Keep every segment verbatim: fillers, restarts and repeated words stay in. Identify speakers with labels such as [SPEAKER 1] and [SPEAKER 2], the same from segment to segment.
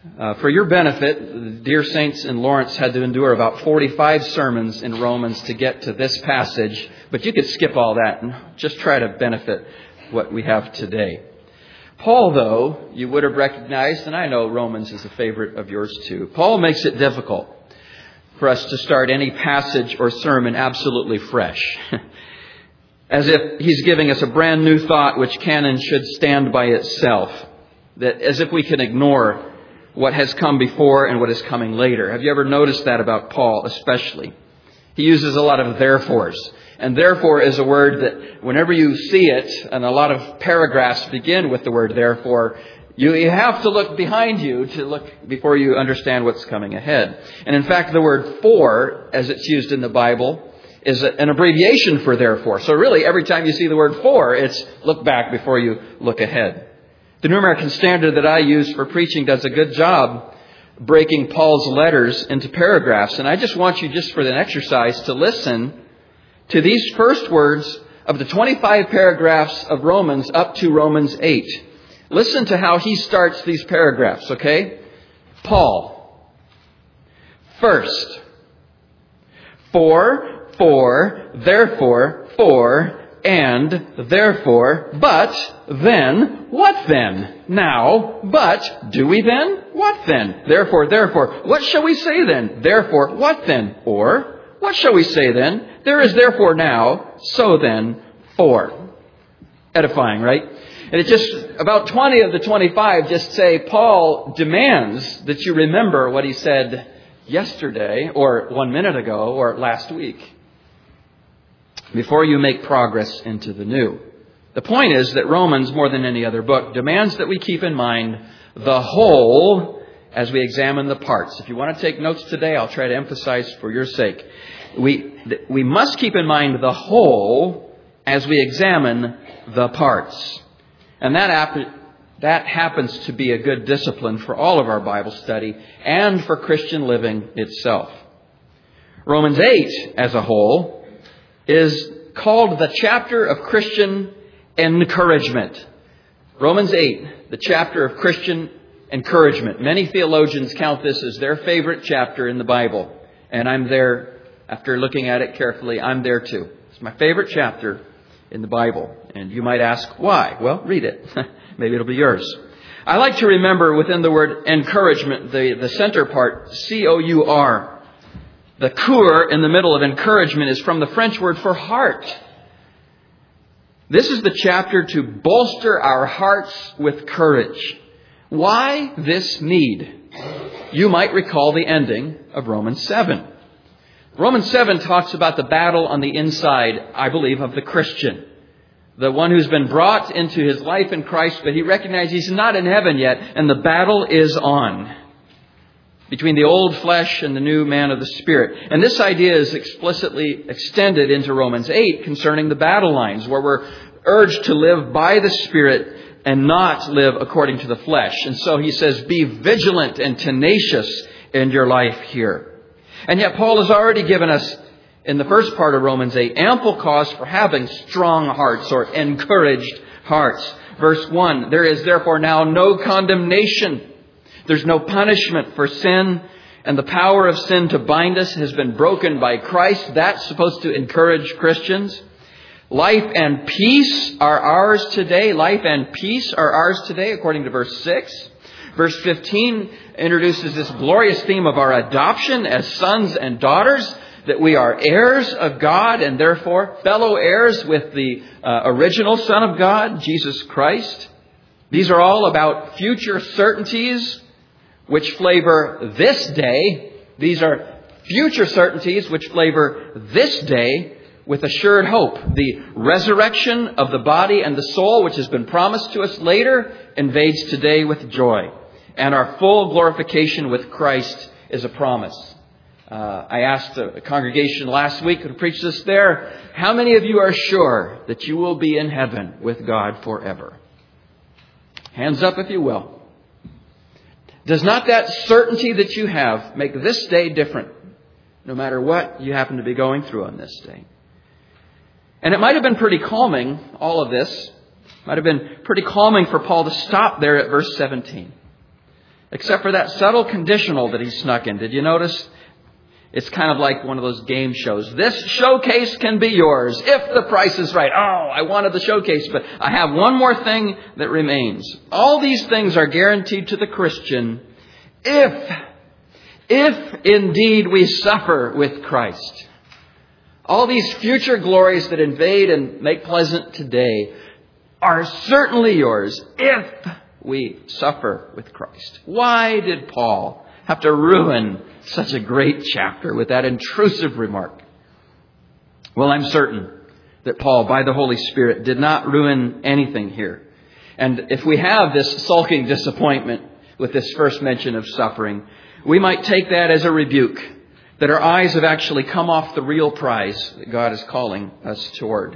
[SPEAKER 1] Uh, for your benefit, the dear saints in Lawrence had to endure about forty-five sermons in Romans to get to this passage, but you could skip all that and just try to benefit what we have today. Paul, though, you would have recognized, and I know Romans is a favorite of yours too, Paul makes it difficult for us to start any passage or sermon absolutely fresh. As if he's giving us a brand new thought which can and should stand by itself. That as if we can ignore what has come before and what is coming later. Have you ever noticed that about Paul especially? He uses a lot of therefores. And therefore is a word that whenever you see it, and a lot of paragraphs begin with the word therefore, you, you have to look behind you to look before you understand what's coming ahead. And in fact, the word for, as it's used in the Bible, is an abbreviation for therefore. So really, every time you see the word for, it's look back before you look ahead. The New American Standard that I use for preaching does a good job breaking Paul's letters into paragraphs. And I just want you, just for an exercise, to listen to these first words of the twenty-five paragraphs of Romans up to Romans eight. Listen to how he starts these paragraphs, okay? Paul. First. For, for, therefore, for, and, therefore, but, then, what then? Now, but, do we then? What then? Therefore, therefore, what shall we say then? Therefore, what then? Or, what shall we say then? There is therefore now, so then, for. Edifying, right? And it just, about twenty of the twenty-five just say, Paul demands that you remember what he said yesterday, or one minute ago, or last week, before you make progress into the new. The point is that Romans, more than any other book, demands that we keep in mind the whole as we examine the parts. If you want to take notes today, I'll try to emphasize for your sake. We, we must keep in mind the whole as we examine the parts. And that, ap- that happens to be a good discipline for all of our Bible study and for Christian living itself. Romans eight as a whole is called the chapter of Christian encouragement. Romans eight, the chapter of Christian encouragement. Many theologians count this as their favorite chapter in the Bible. And I'm there, after looking at it carefully, I'm there too. It's my favorite chapter in the Bible. And you might ask, why? Well, read it. Maybe it'll be yours. I like to remember within the word encouragement, the, the center part, C O U R. The cœur in the middle of encouragement is from the French word for heart. This is the chapter to bolster our hearts with courage. Why this need? You might recall the ending of Romans seven. Romans seven talks about the battle on the inside, I believe, of the Christian. The one who's been brought into his life in Christ, but he recognizes he's not in heaven yet, and the battle is on between the old flesh and the new man of the Spirit. And this idea is explicitly extended into Romans eight concerning the battle lines, where we're urged to live by the Spirit and not live according to the flesh. And so he says, be vigilant and tenacious in your life here. And yet Paul has already given us, in the first part of Romans eight, ample cause for having strong hearts or encouraged hearts. Verse one, there is therefore now no condemnation. There's no punishment for sin, and the power of sin to bind us has been broken by Christ. That's supposed to encourage Christians. Life and peace are ours today. Life and peace are ours today, according to verse six. Verse fifteen introduces this glorious theme of our adoption as sons and daughters, that we are heirs of God and therefore fellow heirs with the uh, original Son of God, Jesus Christ. These are all about future certainties which flavor this day. These are future certainties which flavor this day with assured hope. The resurrection of the body and the soul, which has been promised to us later, invades today with joy. And our full glorification with Christ is a promise. Uh, I asked a congregation last week who preached this there, how many of you are sure that you will be in heaven with God forever? Hands up if you will. Does not that certainty that you have make this day different, no matter what you happen to be going through on this day? And it might have been pretty calming, all of this. Might have been pretty calming for Paul to stop there at verse seventeen. Except for that subtle conditional that he snuck in. Did you notice? It's kind of like one of those game shows. This showcase can be yours if the price is right. Oh, I wanted the showcase, but I have one more thing that remains. All these things are guaranteed to the Christian if, if indeed we suffer with Christ. All these future glories that invade and make pleasant today are certainly yours if we suffer with Christ. Why did Paul have to ruin such a great chapter with that intrusive remark? Well, I'm certain that Paul, by the Holy Spirit, did not ruin anything here. And if we have this sulking disappointment with this first mention of suffering, we might take that as a rebuke, that our eyes have actually come off the real prize that God is calling us toward.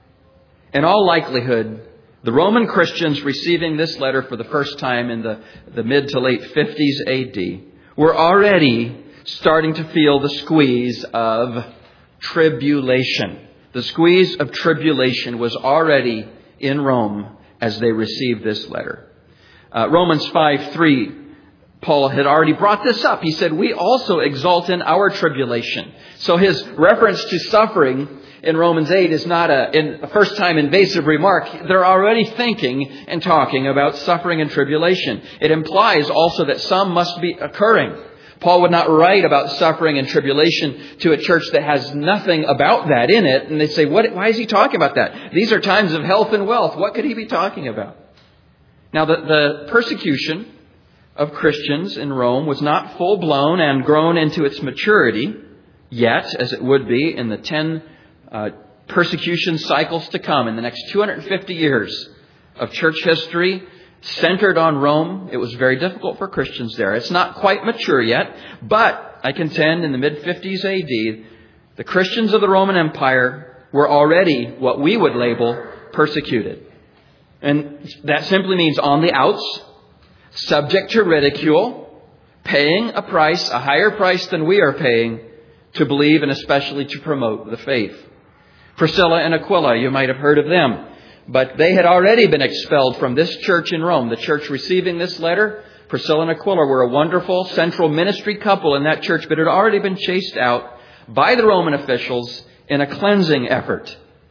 [SPEAKER 1] In all likelihood, the Roman Christians receiving this letter for the first time in the, the mid to late fifties A D were already starting to feel the squeeze of tribulation. The squeeze of tribulation was already in Rome as they received this letter. Uh, Romans five three, Paul had already brought this up. He said, we also exult in our tribulation. So his reference to suffering in Romans eight is not a, in a first-time invasive remark. They're already thinking and talking about suffering and tribulation. It implies also that some must be occurring. Paul would not write about suffering and tribulation to a church that has nothing about that in it. And they say, what, why is he talking about that? These are times of health and wealth. What could he be talking about? Now, the, the persecution of Christians in Rome was not full-blown and grown into its maturity yet, as it would be in the ten Uh, persecution cycles to come in the next two hundred fifty years of church history centered on Rome. It was very difficult for Christians there. It's not quite mature yet, but I contend in the mid fifties A D, the Christians of the Roman Empire were already what we would label persecuted. And that simply means on the outs, subject to ridicule, paying a price, a higher price than we are paying, to believe and especially to promote the faith. Priscilla and Aquila, you might have heard of them. But they had already been expelled from this church in Rome. The church receiving this letter, Priscilla and Aquila were a wonderful central ministry couple in that church, but had already been chased out by the Roman officials in a cleansing effort.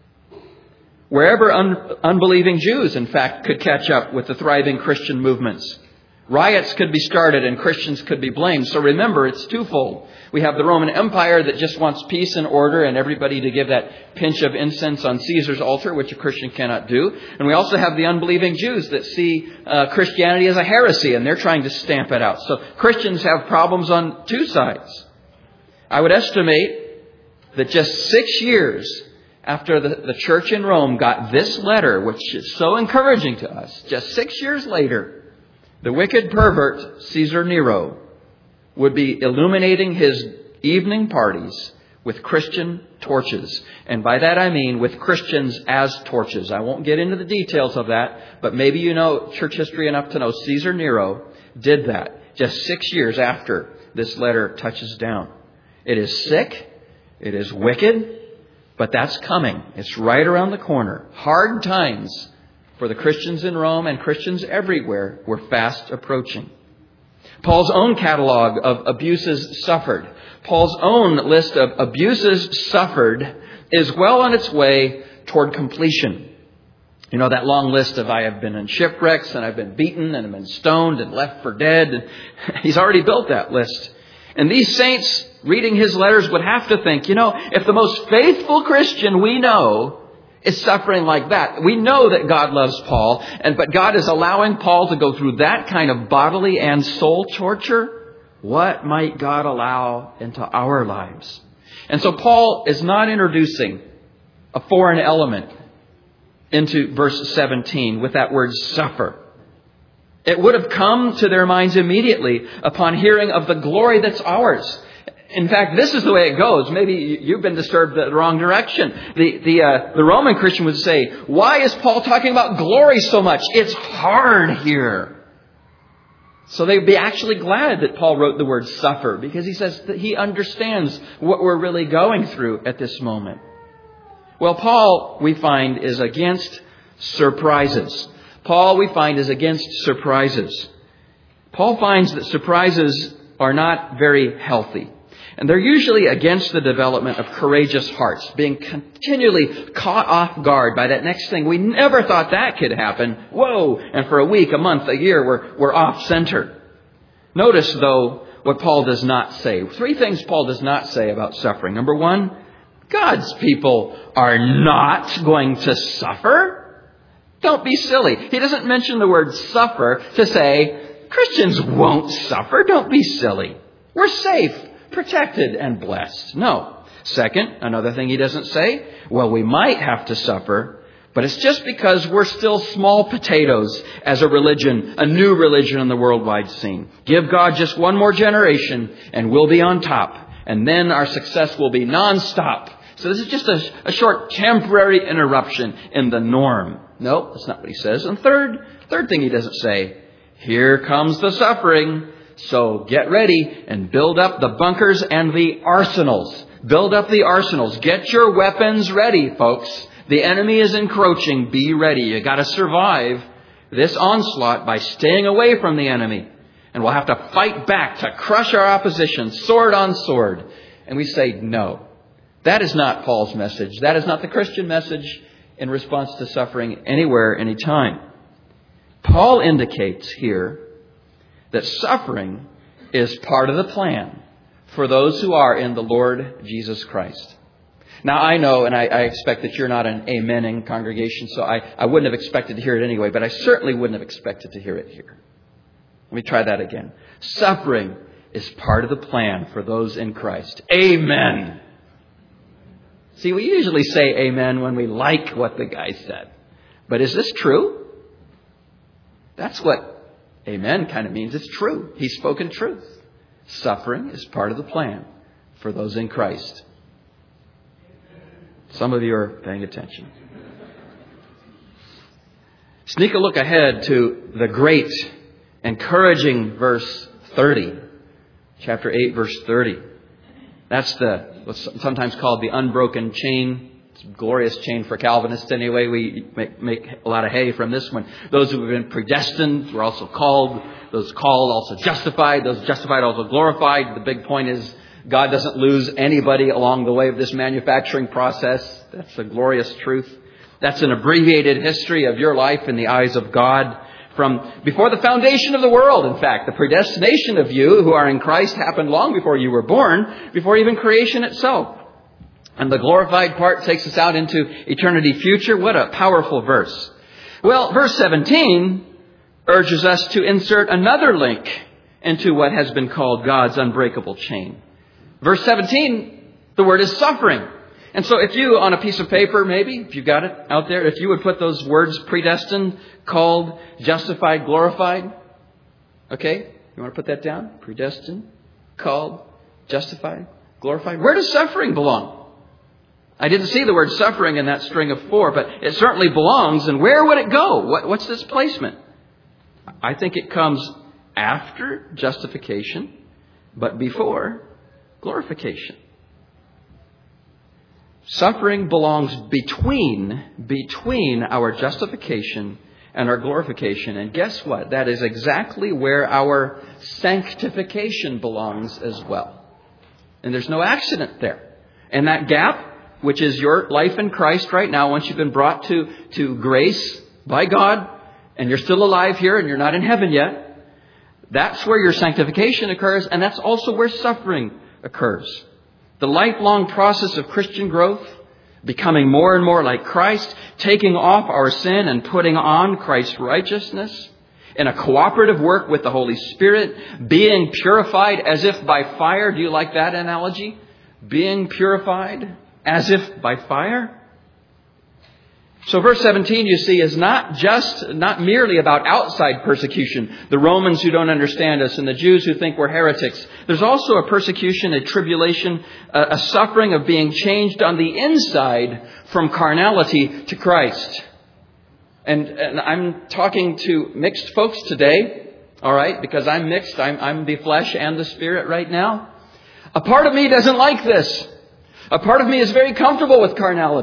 [SPEAKER 1] Wherever un- unbelieving Jews, in fact, could catch up with the thriving Christian movements, riots could be started and Christians could be blamed. So remember, it's twofold. We have the Roman Empire that just wants peace and order and everybody to give that pinch of incense on Caesar's altar, which a Christian cannot do. And we also have the unbelieving Jews that see uh, Christianity as a heresy and they're trying to stamp it out. So Christians have problems on two sides. I would estimate that just six years after the, the church in Rome got this letter, which is so encouraging to us, just six years later, the wicked pervert Caesar Nero would be illuminating his evening parties with Christian torches. And by that I mean with Christians as torches. I won't get into the details of that, but maybe you know church history enough to know Caesar Nero did that just six years after this letter touches down. It is sick. It is wicked, but that's coming. It's right around the corner. Hard times for the Christians in Rome and Christians everywhere were fast approaching. Paul's own catalog of abuses suffered, Paul's own list of abuses suffered is well on its way toward completion. You know, that long list of I have been in shipwrecks and I've been beaten and I've been stoned and left for dead. He's already built that list. And these saints reading his letters would have to think, you know, if the most faithful Christian we know is suffering like that. We know that God loves Paul, and but God is allowing Paul to go through that kind of bodily and soul torture. What might God allow into our lives? And so Paul is not introducing a foreign element into verse seventeen with that word suffer. It would have come to their minds immediately upon hearing of the glory that's ours. In fact, this is the way it goes. Maybe you've been disturbed the wrong direction. The the uh, the Roman Christian would say, why is Paul talking about glory so much? It's hard here. So they'd be actually glad that Paul wrote the word suffer, because he says that he understands what we're really going through at this moment. Well, Paul, we find, is against surprises. Paul, we find, is against surprises. Paul finds that surprises are not very healthy. And they're usually against the development of courageous hearts, being continually caught off guard by that next thing. We never thought that could happen. Whoa! And for a week, a month, a year, we're, we're off center. Notice, though, what Paul does not say. Three things Paul does not say about suffering. Number one, God's people are not going to suffer. Don't be silly. He doesn't mention the word suffer to say, Christians won't suffer. Don't be silly. We're safe, protected, and blessed. No. Second, another thing he doesn't say, well, we might have to suffer, but it's just because we're still small potatoes as a religion, a new religion on the worldwide scene. Give God just one more generation and we'll be on top. And then our success will be nonstop. So this is just a, a short temporary interruption in the norm. No, that's not what he says. And third, third thing he doesn't say, here comes the suffering. So get ready and build up the bunkers and the arsenals. Build up the arsenals. Get your weapons ready, folks. The enemy is encroaching. Be ready. You got to survive this onslaught by staying away from the enemy. And we'll have to fight back to crush our opposition, sword on sword. And we say, no. That is not Paul's message. That is not the Christian message in response to suffering anywhere, anytime. Paul indicates here that suffering is part of the plan for those who are in the Lord Jesus Christ. Now, I know, and I, I expect that you're not an amening congregation, so I, I wouldn't have expected to hear it anyway, but I certainly wouldn't have expected to hear it here. Let me try that again. Suffering is part of the plan for those in Christ. Amen. See, we usually say amen when we like what the guy said. But is this true? That's what amen kind of means. It's true. He's spoken truth. Suffering is part of the plan for those in Christ. Some of you are paying attention. Sneak a look ahead to the great, encouraging verse thirty. Chapter eight, verse thirty. That's the what's sometimes called the unbroken chain. It's a glorious chain for Calvinists anyway. We make, make a lot of hay from this one. Those who have been predestined were also called. Those called also justified. Those justified also glorified. The big point is God doesn't lose anybody along the way of this manufacturing process. That's a glorious truth. That's an abbreviated history of your life in the eyes of God. From before the foundation of the world, in fact, the predestination of you who are in Christ happened long before you were born, before even creation itself. And the glorified part takes us out into eternity future. What a powerful verse. Well, verse seventeen urges us to insert another link into what has been called God's unbreakable chain. Verse seventeen, the word is suffering. And so if you, on a piece of paper, maybe, if you've got it out there, if you would put those words predestined, called, justified, glorified. Okay? You want to put that down? Predestined, called, justified, glorified. Where does suffering belong? I didn't see the word suffering in that string of four, but it certainly belongs. And where would it go? What, what's its placement? I think it comes after justification, but before glorification. Suffering belongs between, between our justification and our glorification. And guess what? That is exactly where our sanctification belongs as well. And there's no accident there. And that gap, which is your life in Christ right now, once you've been brought to, to grace by God, and you're still alive here and you're not in heaven yet, that's where your sanctification occurs, and that's also where suffering occurs. The lifelong process of Christian growth, becoming more and more like Christ, taking off our sin and putting on Christ's righteousness, in a cooperative work with the Holy Spirit, being purified as if by fire. Do you like that analogy? Being purified as if by fire. So verse seventeen, you see, is not just, not merely about outside persecution. The Romans who don't understand us and the Jews who think we're heretics. There's also a persecution, a tribulation, a, a suffering of being changed on the inside from carnality to Christ. And, and I'm talking to mixed folks today, all right, because I'm mixed. I'm, I'm the flesh and the spirit right now. A part of me doesn't like this. A part of me is very comfortable with carnality.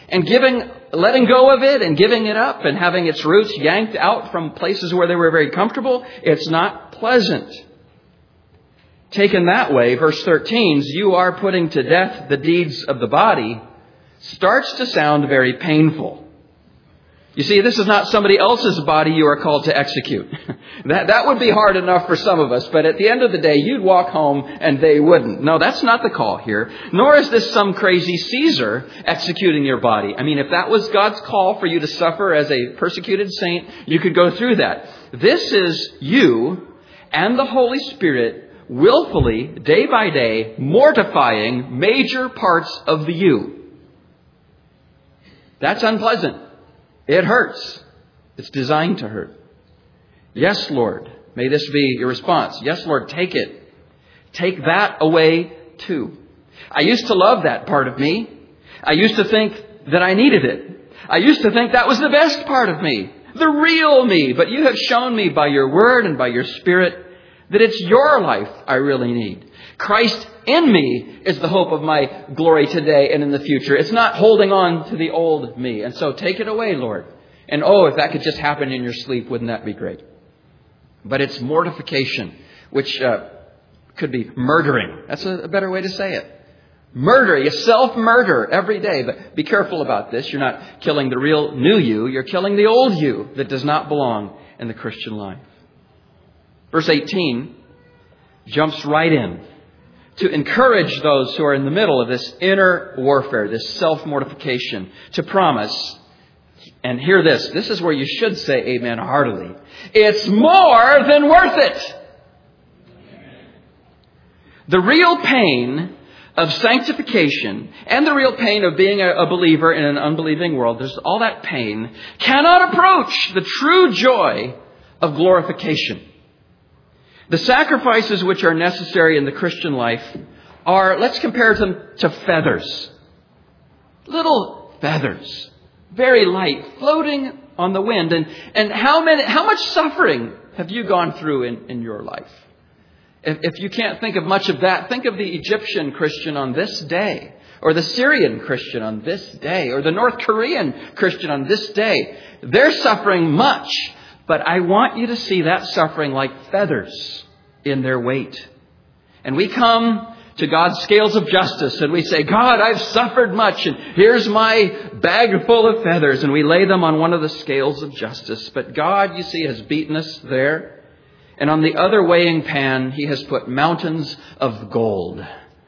[SPEAKER 1] And giving, letting go of it and giving it up and having its roots yanked out from places where they were very comfortable, it's not pleasant. Taken that way, verse thirteen, you are putting to death the deeds of the body, starts to sound very painful. You see, this is not somebody else's body you are called to execute. that, that would be hard enough for some of us, but at the end of the day, you'd walk home and they wouldn't. No, that's not the call here. Nor is this some crazy Caesar executing your body. I mean, if that was God's call for you to suffer as a persecuted saint, you could go through that. This is you and the Holy Spirit willfully, day by day, mortifying major parts of the you. That's unpleasant. It hurts. It's designed to hurt. Yes, Lord. May this be your response. Yes, Lord, take it. Take that away too. I used to love that part of me. I used to think that I needed it. I used to think that was the best part of me. The real me. But you have shown me by your word and by your Spirit that it's your life I really need. Christ in me is the hope of my glory today and in the future. It's not holding on to the old me. And so take it away, Lord. And oh, if that could just happen in your sleep, wouldn't that be great? But it's mortification, which uh, could be murdering. That's a, a better way to say it. Murder, you self-murder every day. But be careful about this. You're not killing the real new you. You're killing the old you that does not belong in the Christian life. Verse eighteen jumps right in to encourage those who are in the middle of this inner warfare, this self-mortification, to promise, and hear this, this is where you should say amen heartily, it's more than worth it. The real pain of sanctification and the real pain of being a, a believer in an unbelieving world, there's all that pain, cannot approach the true joy of glorification. The sacrifices which are necessary in the Christian life are, let's compare them to feathers. Little feathers, very light, floating on the wind. And, and how many, how much suffering have you gone through in, in your life? If, if you can't think of much of that, think of the Egyptian Christian on this day, or the Syrian Christian on this day, or the North Korean Christian on this day. They're suffering much. But I want you to see that suffering like feathers in their weight. And we come to God's scales of justice and we say, God, I've suffered much and here's my bag full of feathers. And we lay them on one of the scales of justice. But God, you see, has beaten us there. And on the other weighing pan, He has put mountains of gold.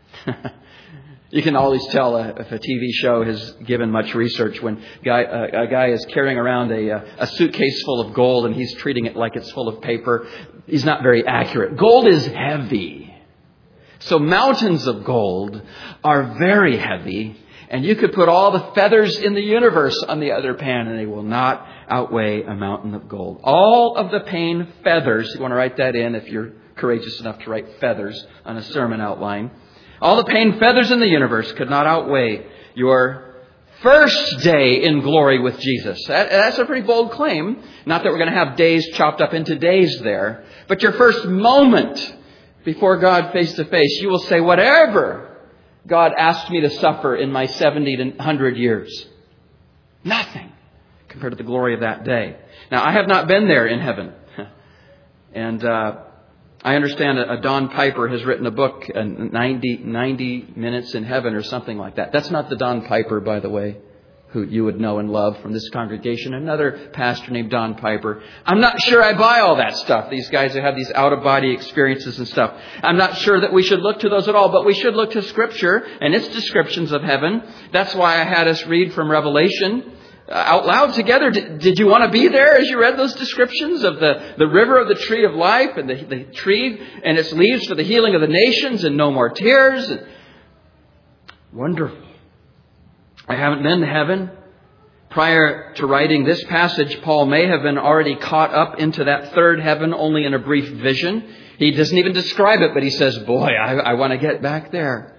[SPEAKER 1] You can always tell if a T V show has given much research when guy, uh, a guy is carrying around a, a suitcase full of gold and he's treating it like it's full of paper. He's not very accurate. Gold is heavy. So mountains of gold are very heavy. And you could put all the feathers in the universe on the other pan and they will not outweigh a mountain of gold. All of the pain feathers, you want to write that in if you're courageous enough to write feathers on a sermon outline. All the pain feathers in the universe could not outweigh your first day in glory with Jesus. That, that's a pretty bold claim. Not that we're going to have days chopped up into days there. But your first moment before God face to face, you will say, whatever God asked me to suffer in my seventy to one hundred years, nothing compared to the glory of that day. Now, I have not been there in heaven. And uh I understand a Don Piper has written a book, ninety, ninety minutes in Heaven or something like that. That's not the Don Piper, by the way, who you would know and love from this congregation. Another pastor named Don Piper. I'm not sure I buy all that stuff. These guys who have these out-of-body experiences and stuff. I'm not sure that we should look to those at all, but we should look to Scripture and its descriptions of heaven. That's why I had us read from Revelation out loud together. Did, did you want to be there as you read those descriptions of the, the river of the tree of life and the, the tree and its leaves for the healing of the nations and no more tears? And wonderful. I haven't been to heaven. Prior to writing this passage, Paul may have been already caught up into that third heaven only in a brief vision. He doesn't even describe it, but he says, boy, I, I want to get back there.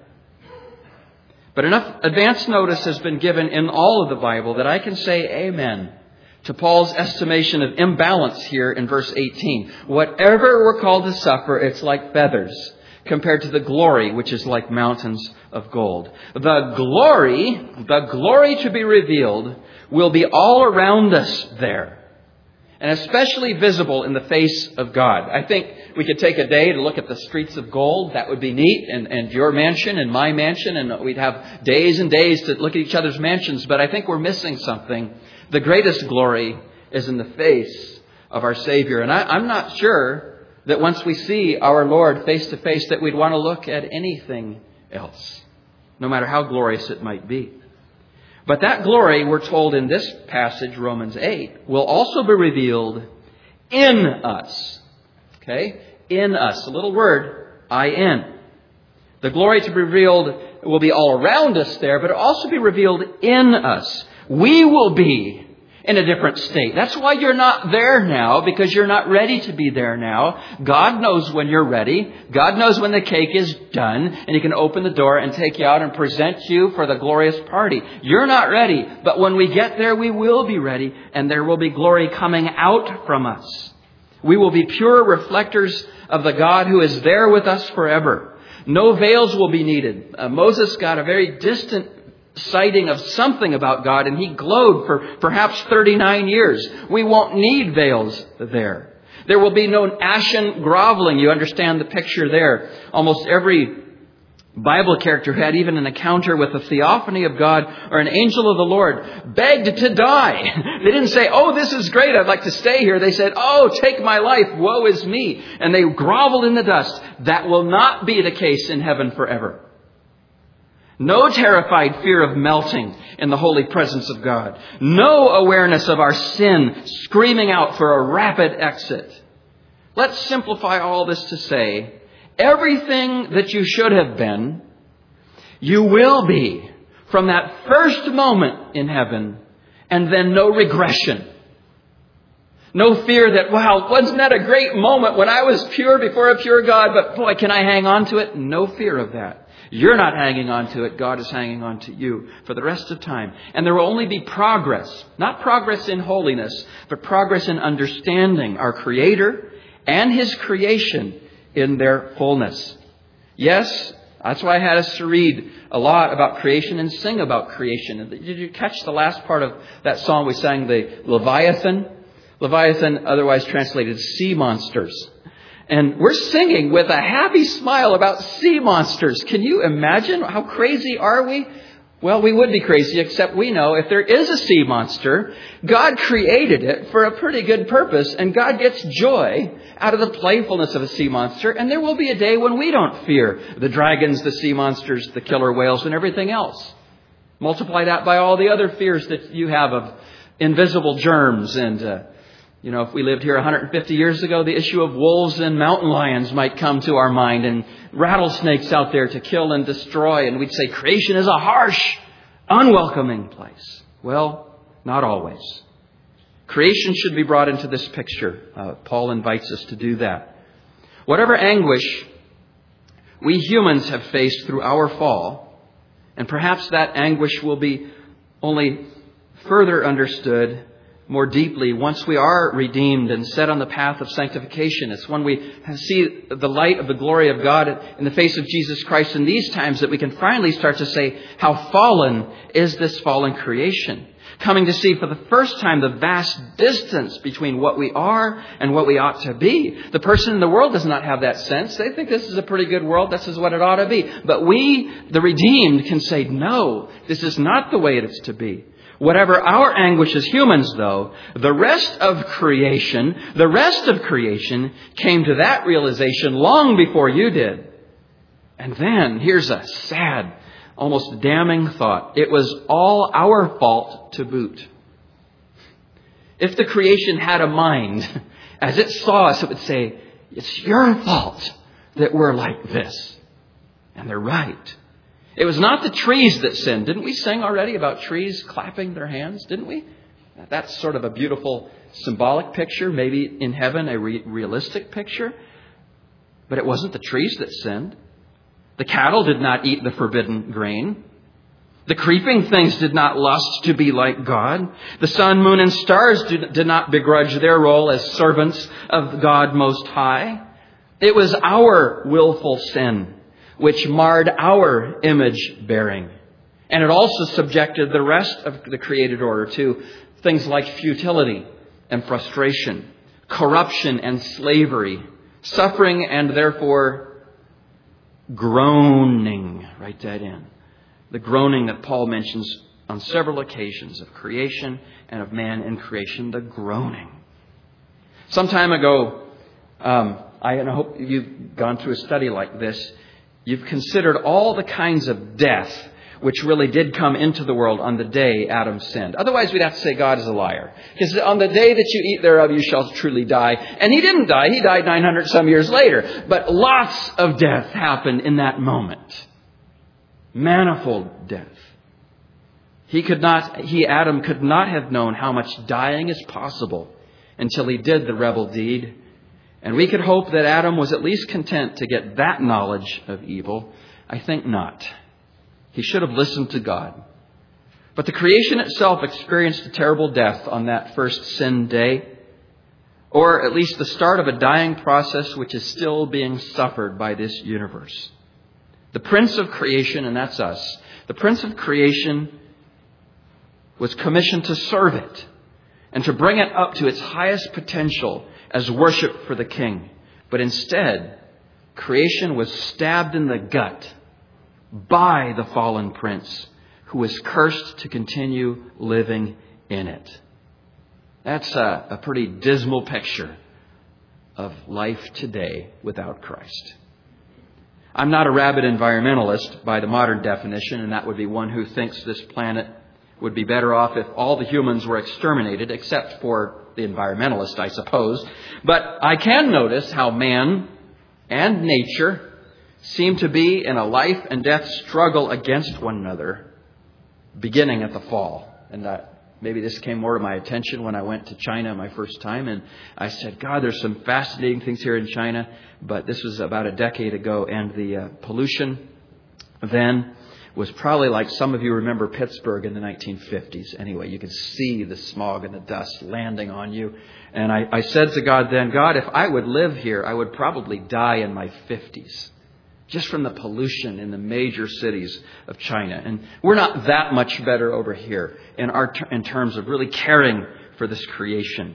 [SPEAKER 1] But enough advance notice has been given in all of the Bible that I can say amen to Paul's estimation of imbalance here in verse eighteen. Whatever we're called to suffer, it's like feathers compared to the glory, which is like mountains of gold. The glory, the glory to be revealed will be all around us there. And especially visible in the face of God. I think we could take a day to look at the streets of gold. That would be neat. And, and your mansion and my mansion. And we'd have days and days to look at each other's mansions. But I think we're missing something. The greatest glory is in the face of our Savior. And I, I'm not sure that once we see our Lord face to face that we'd want to look at anything else. No matter how glorious it might be. But that glory, we're told in this passage, Romans eight, will also be revealed in us. Okay? In us. A little word, I N. The glory to be revealed will be all around us there, but it will also be revealed in us. We will be in a different state. That's why you're not there now, because you're not ready to be there now. God knows when you're ready. God knows when the cake is done, and He can open the door and take you out and present you for the glorious party. You're not ready, but when we get there, we will be ready, and there will be glory coming out from us. We will be pure reflectors of the God who is there with us forever. No veils will be needed. Uh, Moses got a very distant sighting of something about God, and he glowed for perhaps thirty-nine years. We won't need veils there. There will be no ashen groveling. You understand the picture there. Almost every Bible character who had even an encounter with the theophany of God or an angel of the Lord begged to die. They didn't say, oh, this is great, I'd like to stay here. They said, oh, take my life, woe is me. And they groveled in the dust. That will not be the case in heaven forever. No terrified fear of melting in the holy presence of God. No awareness of our sin screaming out for a rapid exit. Let's simplify all this to say, everything that you should have been, you will be from that first moment in heaven, and then no regression. No fear that, wow, wasn't that a great moment when I was pure before a pure God, but boy, can I hang on to it? No fear of that. You're not hanging on to it. God is hanging on to you for the rest of time. And there will only be progress, not progress in holiness, but progress in understanding our Creator and His creation in their fullness. Yes, that's why I had us to read a lot about creation and sing about creation. Did you catch the last part of that song we sang, the Leviathan? Leviathan, otherwise translated sea monsters. And we're singing with a happy smile about sea monsters. Can you imagine? How crazy are we? Well, we would be crazy, except we know if there is a sea monster, God created it for a pretty good purpose, and God gets joy out of the playfulness of a sea monster. And there will be a day when we don't fear the dragons, the sea monsters, the killer whales, and everything else. Multiply that by all the other fears that you have of invisible germs and uh, You know, if we lived here one hundred fifty years ago, the issue of wolves and mountain lions might come to our mind, and rattlesnakes out there to kill and destroy. And we'd say creation is a harsh, unwelcoming place. Well, not always. Creation should be brought into this picture. Uh, Paul invites us to do that. Whatever anguish we humans have faced through our fall, and perhaps that anguish will be only further understood more deeply once we are redeemed and set on the path of sanctification. It's when we see the light of the glory of God in the face of Jesus Christ in these times that we can finally start to say, how fallen is this fallen creation? Coming to see for the first time the vast distance between what we are and what we ought to be. The person in the world does not have that sense. They think this is a pretty good world. This is what it ought to be. But we, the redeemed, can say, no, this is not the way it is to be. Whatever our anguish as humans, though, the rest of creation, the rest of creation came to that realization long before you did. And then, here's a sad, almost damning thought. It was all our fault to boot. If the creation had a mind, as it saw us, it would say, it's your fault that we're like this. And they're right. It was not the trees that sinned. Didn't we sing already about trees clapping their hands? Didn't we? That's sort of a beautiful symbolic picture, maybe in heaven a re- realistic picture. But it wasn't the trees that sinned. The cattle did not eat the forbidden grain. The creeping things did not lust to be like God. The sun, moon, and stars did, did not begrudge their role as servants of God Most High. It was our willful sin which marred our image bearing. And it also subjected the rest of the created order to things like futility and frustration, corruption and slavery, suffering and therefore groaning. Write that in. The groaning that Paul mentions on several occasions of creation and of man in creation, the groaning. Some time ago, um, I hope you've gone through a study like this. You've considered all the kinds of death which really did come into the world on the day Adam sinned. Otherwise, we'd have to say God is a liar. Because on the day that you eat thereof, you shall truly die. And he didn't die. He died nine hundred some years later. But lots of death happened in that moment. Manifold death. He could not, he, Adam, could not have known how much dying is possible until he did the rebel deed. And we could hope that Adam was at least content to get that knowledge of evil. I think not. He should have listened to God. But the creation itself experienced a terrible death on that first sin day, or at least the start of a dying process which is still being suffered by this universe. The Prince of Creation, and that's us, the Prince of Creation was commissioned to serve it and to bring it up to its highest potential as worship for the King. But instead, creation was stabbed in the gut by the fallen prince who was cursed to continue living in it. That's a, a pretty dismal picture of life today without Christ. I'm not a rabid environmentalist by the modern definition, and that would be one who thinks this planet would be better off if all the humans were exterminated, except for the environmentalist, I suppose. But I can notice how man and nature seem to be in a life and death struggle against one another, beginning at the fall. And uh, maybe this came more to my attention when I went to China my first time. And I said, God, there's some fascinating things here in China. But this was about a decade ago. And the uh, pollution then was probably like some of you remember Pittsburgh in the nineteen fifties. Anyway, you could see the smog and the dust landing on you. And I, I said to God then, God, if I would live here, I would probably die in my fifties. Just from the pollution in the major cities of China. And we're not that much better over here in our in terms of really caring for this creation.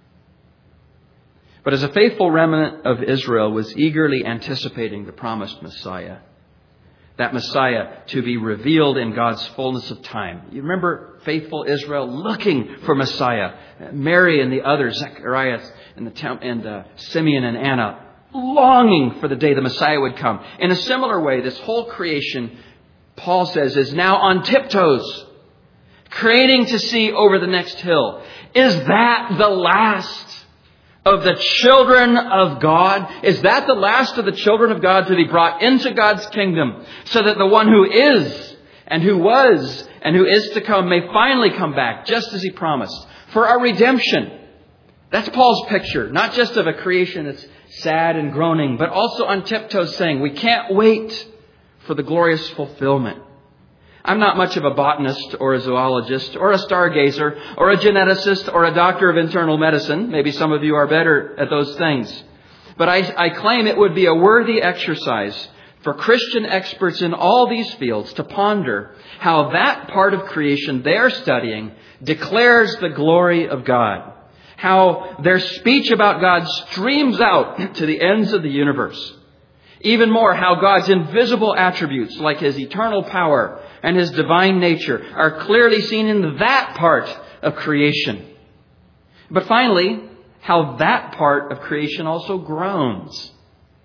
[SPEAKER 1] But as a faithful remnant of Israel was eagerly anticipating the promised Messiah, that Messiah to be revealed in God's fullness of time. You remember faithful Israel looking for Messiah. Mary and the others, Zechariah and, the temp- and uh, Simeon and Anna, longing for the day the Messiah would come. In a similar way, this whole creation, Paul says, is now on tiptoes, craning to see over the next hill. Is that the last of the children of God? Is that the last of the children of God to be brought into God's kingdom so that the one who is and who was and who is to come may finally come back just as he promised for our redemption? That's Paul's picture, not just of a creation that's sad and groaning, but also on tiptoes saying, we can't wait for the glorious fulfillment. I'm not much of a botanist or a zoologist or a stargazer or a geneticist or a doctor of internal medicine. Maybe some of you are better at those things. But I, I claim it would be a worthy exercise for Christian experts in all these fields to ponder how that part of creation they're studying declares the glory of God. How their speech about God streams out to the ends of the universe. Even more, how God's invisible attributes like His eternal power and His divine nature are clearly seen in that part of creation. But finally, how that part of creation also groans.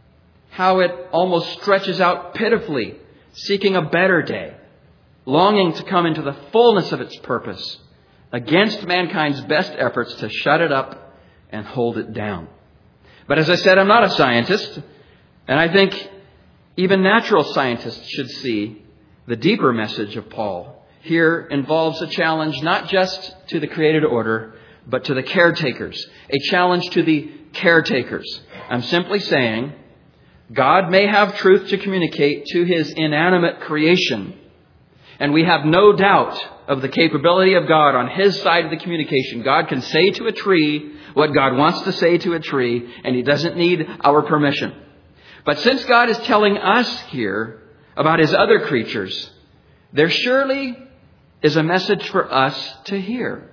[SPEAKER 1] How it almost stretches out pitifully, seeking a better day, longing to come into the fullness of its purpose, against mankind's best efforts to shut it up and hold it down. But as I said, I'm not a scientist, and I think even natural scientists should see the deeper message of Paul. Here involves a challenge not just to the created order, but to the caretakers. A challenge to the caretakers. I'm simply saying, God may have truth to communicate to His inanimate creation, and we have no doubt of the capability of God on His side of the communication. God can say to a tree what God wants to say to a tree, and He doesn't need our permission. But since God is telling us here about His other creatures, there surely is a message for us to hear.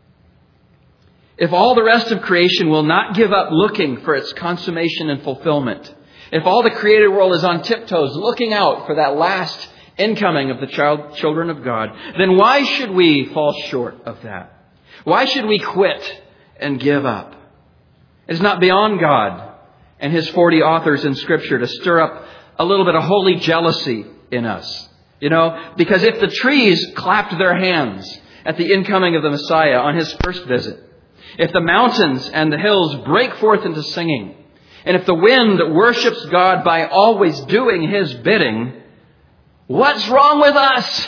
[SPEAKER 1] If all the rest of creation will not give up looking for its consummation and fulfillment, if all the created world is on tiptoes looking out for that last incoming of the child, children of God, then why should we fall short of that? Why should we quit and give up? It's not beyond God and His forty authors in Scripture to stir up a little bit of holy jealousy in us. You know, because if the trees clapped their hands at the incoming of the Messiah on His first visit, if the mountains and the hills break forth into singing, and if the wind worships God by always doing His bidding, what's wrong with us?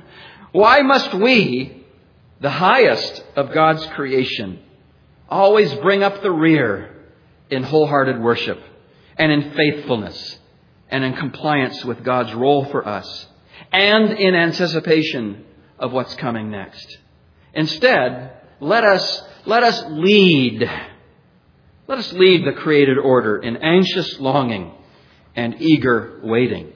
[SPEAKER 1] Why must we, the highest of God's creation, always bring up the rear in wholehearted worship and in faithfulness and in compliance with God's role for us and in anticipation of what's coming next? Instead, let us, let us lead. Let us lead the created order in anxious longing and eager waiting,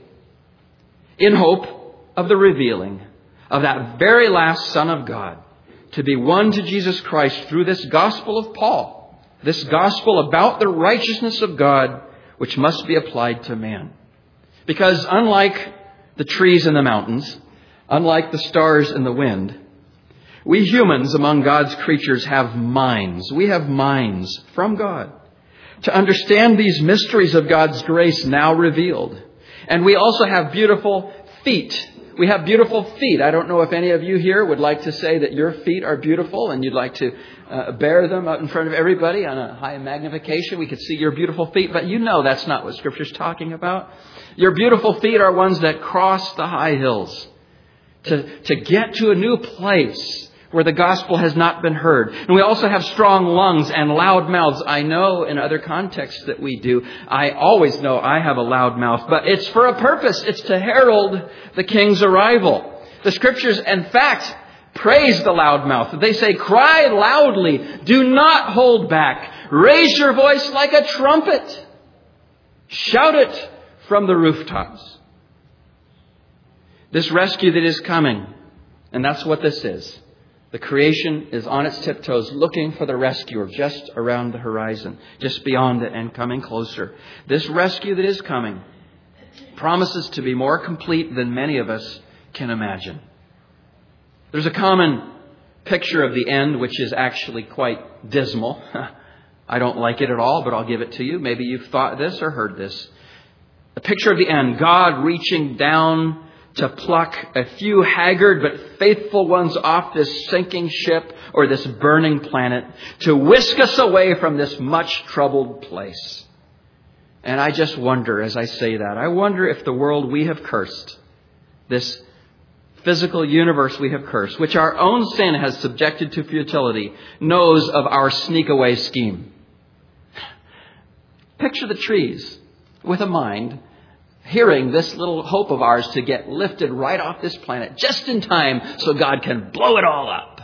[SPEAKER 1] in hope of the revealing of that very last Son of God to be won to Jesus Christ through this gospel of Paul, this gospel about the righteousness of God which must be applied to man. Because unlike the trees in the mountains, unlike the stars in the wind, we humans among God's creatures have minds. We have minds from God to understand these mysteries of God's grace now revealed. And we also have beautiful feet. We have beautiful feet. I don't know if any of you here would like to say that your feet are beautiful and you'd like to uh, bear them out in front of everybody on a high magnification. We could see your beautiful feet, but you know that's not what Scripture's talking about. Your beautiful feet are ones that cross the high hills to, to get to a new place where the gospel has not been heard. And we also have strong lungs and loud mouths. I know in other contexts that we do. I always know I have a loud mouth, but it's for a purpose. It's to herald the King's arrival. The Scriptures, in fact, praise the loud mouth. They say, cry loudly. Do not hold back. Raise your voice like a trumpet. Shout it from the rooftops. This rescue that is coming, and that's what this is. The creation is on its tiptoes looking for the rescuer just around the horizon, just beyond it and coming closer. This rescue that is coming promises to be more complete than many of us can imagine. There's a common picture of the end which is actually quite dismal. I don't like it at all, but I'll give it to you. Maybe you've thought this or heard this. The picture of the end, God reaching down to pluck a few haggard but faithful ones off this sinking ship or this burning planet to whisk us away from this much troubled place. And I just wonder as I say that, I wonder if the world we have cursed, this physical universe we have cursed, which our own sin has subjected to futility, knows of our sneak away scheme. Picture the trees with a mind, hearing this little hope of ours to get lifted right off this planet just in time so God can blow it all up.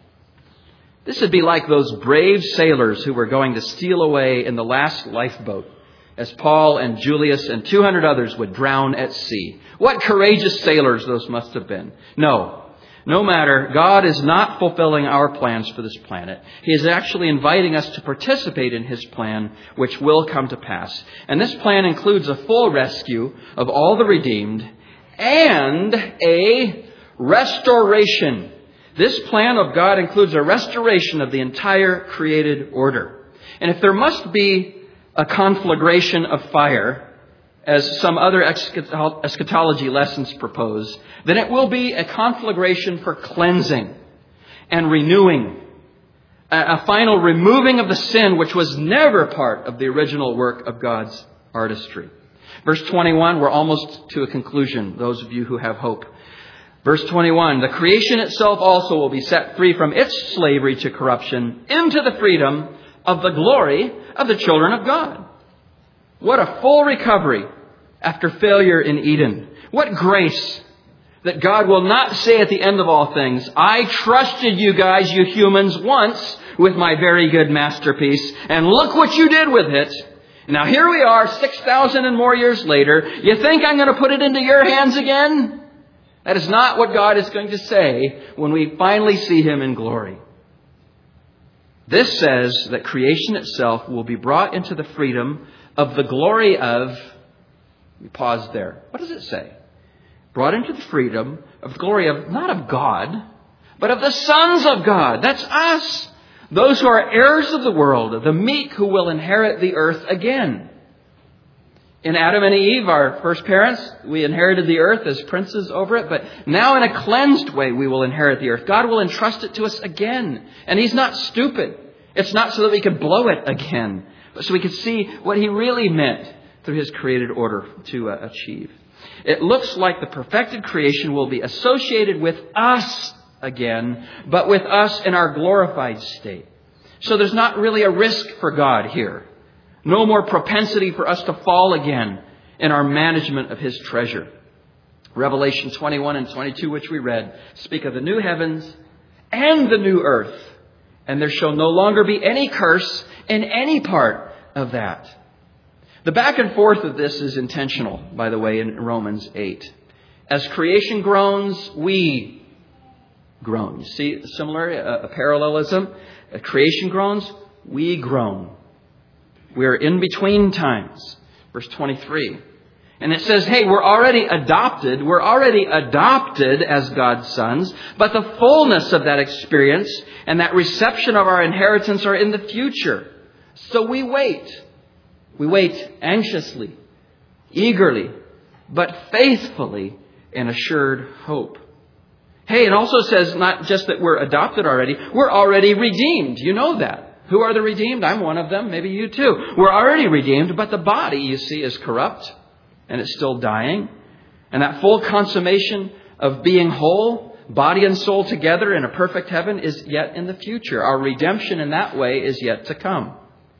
[SPEAKER 1] This would be like those brave sailors who were going to steal away in the last lifeboat as Paul and Julius and two hundred others would drown at sea. What courageous sailors those must have been. No, no matter, God is not fulfilling our plans for this planet. He is actually inviting us to participate in His plan, which will come to pass. And this plan includes a full rescue of all the redeemed and a restoration. This plan of God includes a restoration of the entire created order. And if there must be a conflagration of fire, as some other eschatology lessons propose, then it will be a conflagration for cleansing and renewing. A final removing of the sin which was never part of the original work of God's artistry. Verse twenty-one, we're almost to a conclusion, those of you who have hope. Verse twenty-one, the creation itself also will be set free from its slavery to corruption into the freedom of the glory of the children of God. What a full recovery after failure in Eden. What grace that God will not say at the end of all things, I trusted you guys, you humans, once with my very good masterpiece, and look what you did with it. Now here we are, six thousand and more years later. You think I'm going to put it into your hands again? That is not what God is going to say when we finally see Him in glory. This says that creation itself will be brought into the freedom of the glory of... We pause there. What does it say? Brought into the freedom of the glory of, not of God, but of the sons of God. That's us. Those who are heirs of the world, the meek who will inherit the earth again. In Adam and Eve, our first parents, we inherited the earth as princes over it. But now in a cleansed way, we will inherit the earth. God will entrust it to us again. And He's not stupid. It's not so that we could blow it again, but so we could see what He really meant through His created order to uh, achieve. It looks like the perfected creation will be associated with us again, but with us in our glorified state. So there's not really a risk for God here. No more propensity for us to fall again in our management of His treasure. Revelation twenty-one and twenty-two, which we read, speak of the new heavens and the new earth. And there shall no longer be any curse in any part of that. The back and forth of this is intentional, by the way, in Romans eight. As creation groans, we groan. You see, similar, a, a parallelism. As creation groans, we groan. We're in between times. Verse twenty-three. And it says, hey, we're already adopted. We're already adopted as God's sons. But the fullness of that experience and that reception of our inheritance are in the future. So we wait. We wait anxiously, eagerly, but faithfully in assured hope. Hey, it also says not just that we're adopted already, we're already redeemed. You know that. Who are the redeemed? I'm one of them. Maybe you too. We're already redeemed, but the body, you see, is corrupt and it's still dying. And that full consummation of being whole, body and soul together in a perfect heaven is yet in the future. Our redemption in that way is yet to come.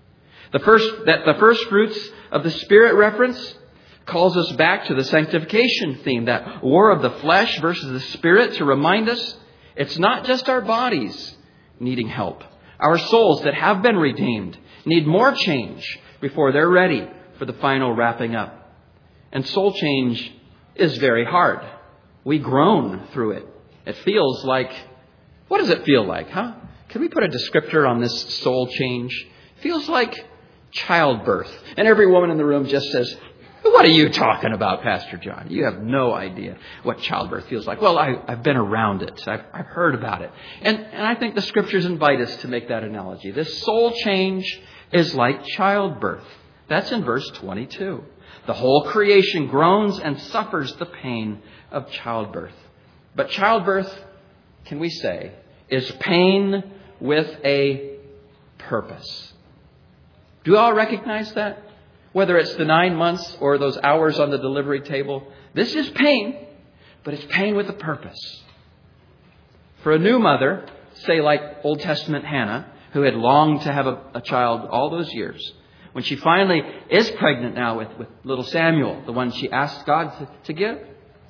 [SPEAKER 1] The first, that the first fruits of the Spirit reference calls us back to the sanctification theme, that war of the flesh versus the Spirit, to remind us it's not just our bodies needing help. Our souls that have been redeemed need more change before they're ready for the final wrapping up. And soul change is very hard. We groan through it. It feels like, what does it feel like, huh? Can we put a descriptor on this soul change? It feels like childbirth. And every woman in the room just says, what are you talking about, Pastor John? You have no idea what childbirth feels like. Well, I, I've been around it. I've, I've heard about it. And, and I think the Scriptures invite us to make that analogy. This soul change is like childbirth. That's in verse twenty-two. The whole creation groans and suffers the pain of childbirth. But childbirth, can we say, is pain with a purpose. Do you all recognize that? Whether it's the nine months or those hours on the delivery table, this is pain, but it's pain with a purpose. For a new mother, say like Old Testament Hannah, who had longed to have a, a child all those years, when she finally is pregnant now with, with little Samuel, the one she asked God to, to give,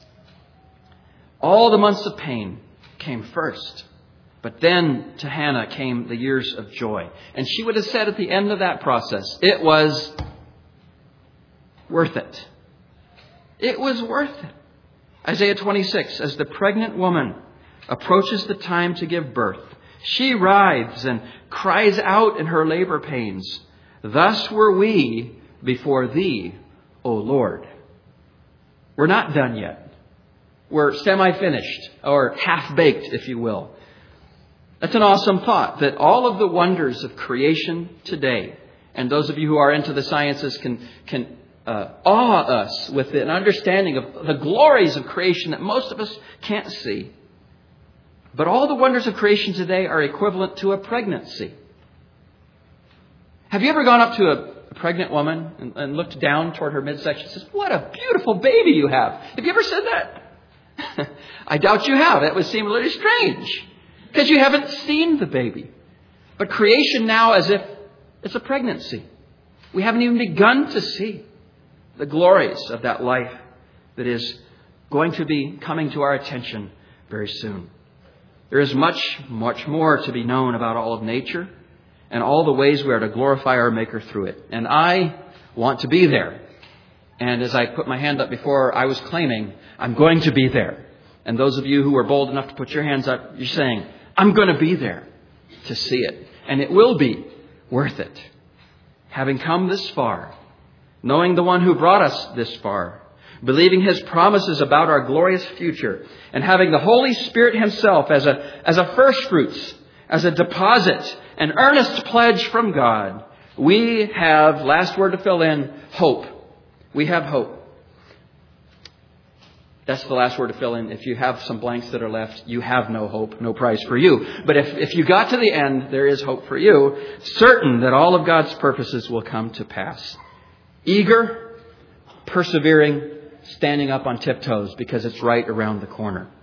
[SPEAKER 1] all the months of pain came first. But then to Hannah came the years of joy. And she would have said at the end of that process, it was worth it. It was worth it. Isaiah twenty-six, as the pregnant woman approaches the time to give birth, she writhes and cries out in her labor pains, thus were we before thee, O Lord. We're not done yet. We're semi-finished, or half-baked, if you will. That's an awesome thought, that all of the wonders of creation today, and those of you who are into the sciences can, can uh, awe us with an understanding of the glories of creation that most of us can't see. But all the wonders of creation today are equivalent to a pregnancy. Have you ever gone up to a, a pregnant woman and, and looked down toward her midsection and says, what a beautiful baby you have? Have you ever said that? I doubt you have. That would seem a little strange because you haven't seen the baby. But creation now, as if it's a pregnancy. We haven't even begun to see the glories of that life that is going to be coming to our attention very soon. There is much, much more to be known about all of nature and all the ways we are to glorify our Maker through it. And I want to be there. And as I put my hand up before, I was claiming, I'm going to be there. And those of you who were bold enough to put your hands up, you're saying, I'm going to be there to see it. And it will be worth it. Having come this far, knowing the one who brought us this far, believing his promises about our glorious future, and having the Holy Spirit himself as a, as a first fruits, as a deposit, an earnest pledge from God, we have, last word to fill in, hope. We have hope. That's the last word to fill in. If you have some blanks that are left, you have no hope, no prize for you. But if, if you got to the end, there is hope for you, certain that all of God's purposes will come to pass. Eager, persevering, standing up on tiptoes because it's right around the corner.